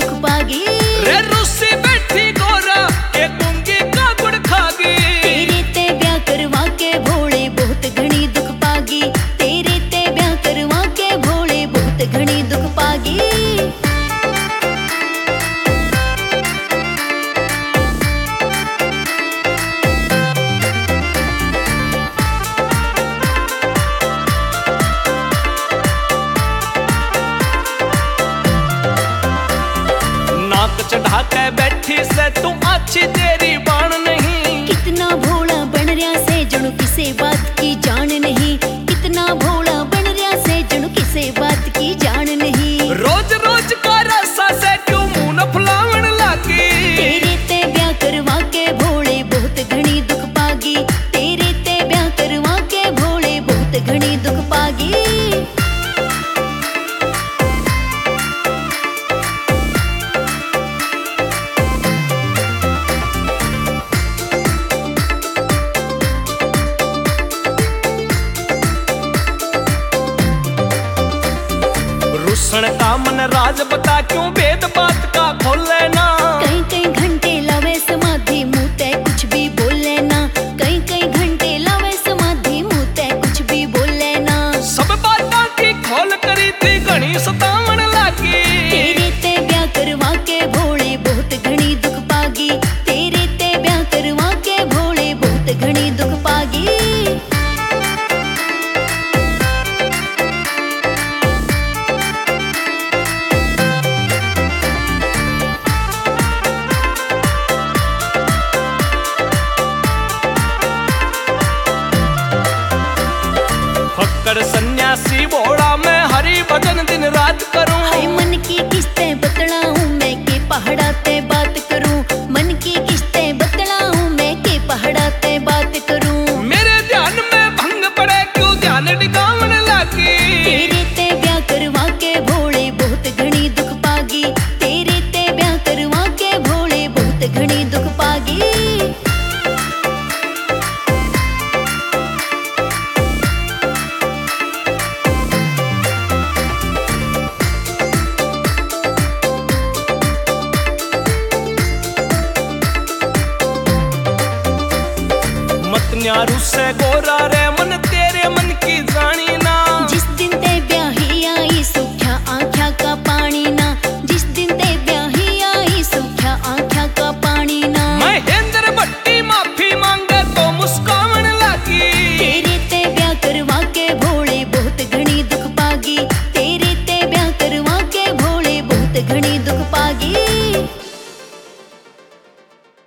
दुख पागी। रे रूसी बैठी गोरा के गूंगी का गुड़ खागी। तेरे ते ब्याह करवा के भोले बहुत घनी दुख पागी। तेरे ते ब्याह करवा के भोले बहुत घनी दुख पागी। चढ़ा के बैठी से तू अच्छी तेरी बाण नहीं। कितना भोला बन रहा से जणु किसे बात की जान नहीं। कितना भोला बन रहा से जणु किसे बात की जान नहीं। रोज रोज का रसा से क्यों मुंह न फुलावन लागी। तेरे ते ब्याह करवा के भोले बहुत घनी दुख पागी। तेरे ते ब्याह करवा के भोले बहुत घनी दुख पागी। रुसन का मन राज बता क्यों वेद बात का खोले ना। कई कई घंटे लावे समाधि मुँह ते कुछ भी बोले ना। कई कई घंटे लावे समाधि मुँह ते कुछ भी बोले ना। सब बातों की खोल करी थी घनी सतावन लागी। तेरे ते ब्याह करवा के भोले बहुत घनी दुख पागी। तेरे ते ब्याह करवा के भोले बहुत घनी दुख पागी। फक्कर सन्यासी भोला मैं हरि भजन दिन रात करूं। हाय मन की किस्तें बतलाऊं मैं के पहाड़ा ते बात करूं। मन की किस्तें बतलाऊं मैं के पहाड़ा ते बात करूं। मेरे ध्यान में भंग पड़े क्यों ध्यान डिगावन लागी। तेरे ते ब्याह करवा के भोले बहुत घनी दुख पागी। तेरे ते ब्याह करवा के भोले बहुत घनी दुख पागी। मत न्यारू से गोरा रे